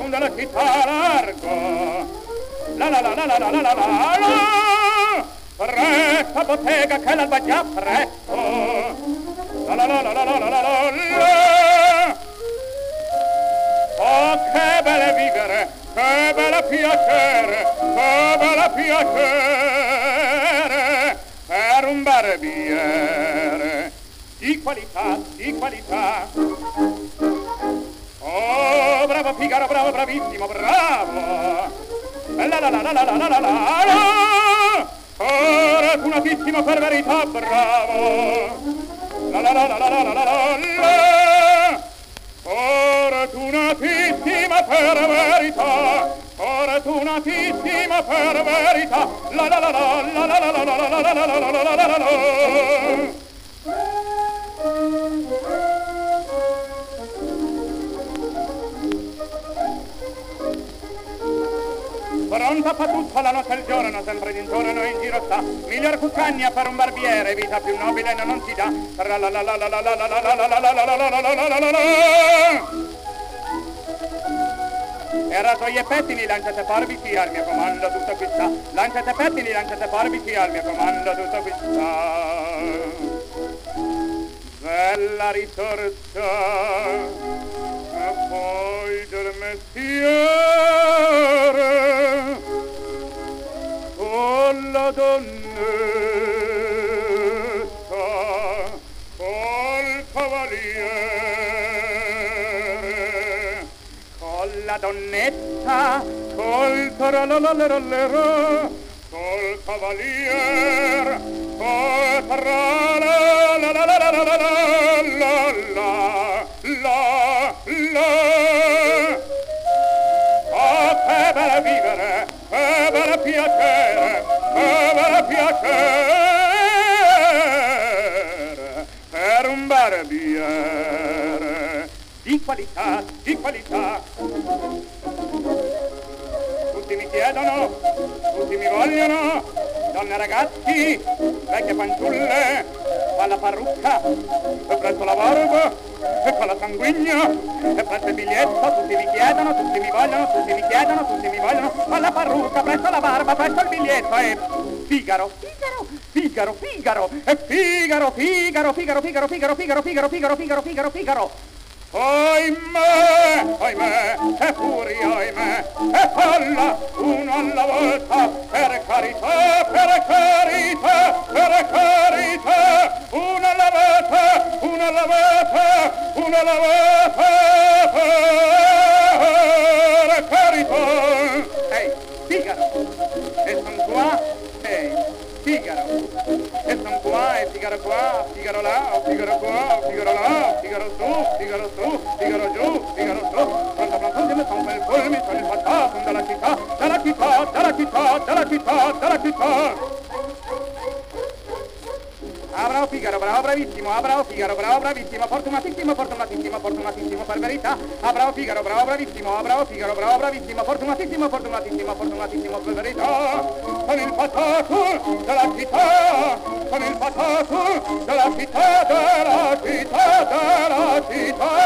fonda la città largo. La la la la la la la la la la. Presto bottega che l'alba già presto. La la la la la la la la la. Oh, che belle vivere, che bella piacere, che bella piacere per un barbiere di qualità, di qualità. Oh, bravo Figaro, bravo, bravissimo, bravo. La la la la la la la la la. Fortunatissimo per verità, bravo. La la la la la la la la la. Fortunatissima per verità, fortunatissima per verità. La la la la la la la la la la la la la la la la. Pronta fa tutta la notte e il giorno, sempre d'intorno in giro sta. Miglior cuccagna per un barbiere, vita più nobile non si dà. La la la la la la la la la la la la la la la la la. E rasoie pettini, lanciate forbici al mio comando, tutto qui sta. Lanciate pettini, lanciate forbici al mio comando, tutto qui sta. Bella risorsa, e poi del mestiere, con la donnetta, col cavaliere, con la donnetta, col taralalalalero, col cavaliere, col taralalalalala, oh, che bella vivere, che bella piacere, che bella piacere per un barbiere di qualità, di qualità. Tutti mi chiedono, tutti mi vogliono, donne e ragazzi, vecchie fanciulle, fa la parrucca, e presto la barba, e fa la sanguigna, e presto il biglietto, tutti mi chiedono, tutti mi vogliono, tutti mi chiedono, tutti mi vogliono, fa la parrucca, presto la barba, presto il biglietto, e Figaro, Figaro, Figaro, Figaro, e Figaro, Figaro, Figaro, Figaro, Figaro, Figaro, Figaro, Figaro, Figaro, Figaro, Figaro. Oimè, oimè, che furia, oimè, e falla, uno alla volta, per carità, per carità, per carità, una alla volta, una alla volta, una alla volta, per carità. Ehi, Figaro, e son qua, ehi, Figaro, e son qua, e Figaro qua, Figaro là, Figaro qua, Figaro là, Figaro su, Figaro su, Figaro giù, Figaro su. Pronto, pronto, mi son quel fulmi, sono il fantasma della città, della città, della città, della città, della città. Ah, bravo Figaro, bravo, bravissimo, ah, bravo Figaro, bravo, bravissimo, fortunatissimo, fortunatissimo, fortunatissimo per verità. Ah, bravo Figaro, bravo, bravissimo, ah, bravo Figaro, bravo, bravissimo, fortunatissimo, fortunatissimo, fortunatissimo per verità. Con il patato della città, con il patato della città, della città, della città.